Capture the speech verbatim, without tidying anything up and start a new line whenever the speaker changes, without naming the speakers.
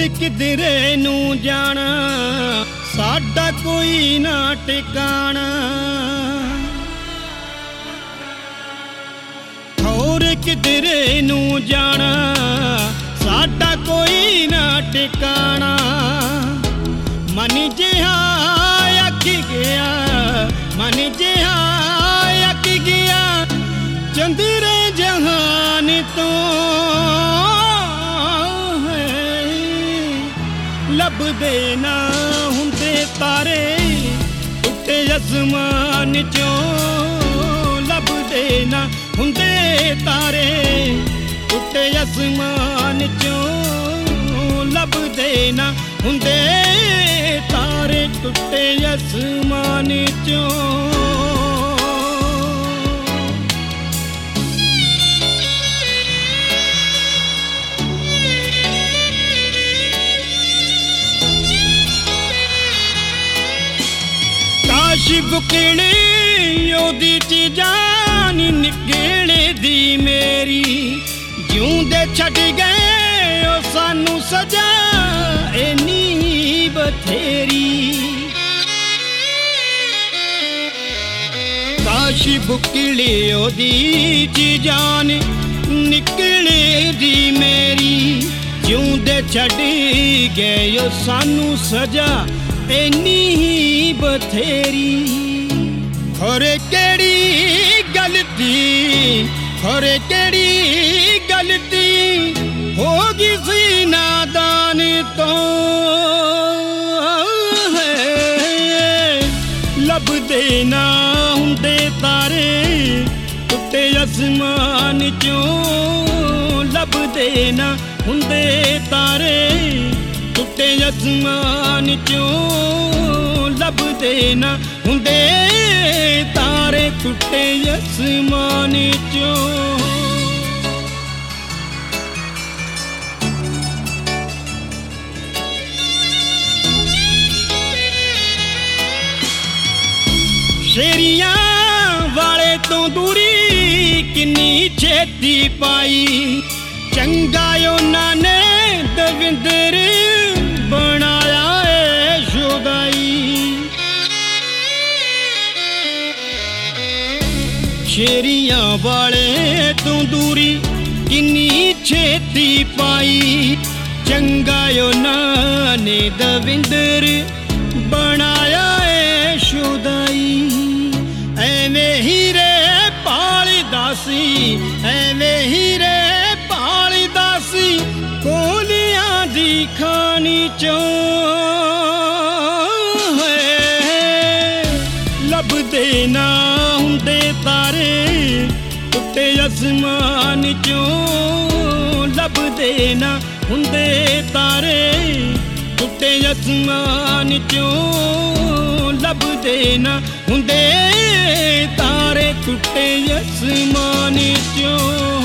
किधरे नू जाना साडा कोई ना ठिकाना। होर किधरे नू जाना साडा कोई ना ठिकाना। मन जिहा आखी गया मन जिहा आखी गया चंदरे जहान तो लभदे ना हुंदे तारे टुटे आसमान चों। लभदे ना हुंदे तारे टुटे आसमान चों। लभदे ना हुंदे तारे टुटे आसमान चों। काश बुकने ओदी चीजां नी निकले दी मेरी जिउंदे छड्ड गए ओ सानू सजा एनी बथेरी। काश बुकले ओदी चीजां नी निकले दी मेरी जिउंदे छड्ड गए ओ सानू सजा एनी बथेरी। होरे केड़ी गलती होरे केड़ी गलती होगी सी नादान तो लभदे ना हुंदे तारे टुटे आसमान चों। लभदे ना हुंदे तारे टुटे आसमान चों। लभदे ना हुंदे तारे टुटे आसमान चों। शेरियां वाले तो दूरी किन्नी छेती पाई चंगा उन्हां ने दविंदर बनाया है शुदाई। शेरियां वाले तो दूरी किन्नी छेती पाई चंगा उन्हां ने दविंदर बनाया है शुदाई। एवें ही रे पालदा सी एवें ही रे पालदा सी कोलियां दी खानी चों। लभदे ना हुंदे तारे टुटे आसमान चों। लभदे ना हुंदे तारे टुटे आसमान चों। लभदे ना हुंदे तारे टुटे आसमान चों।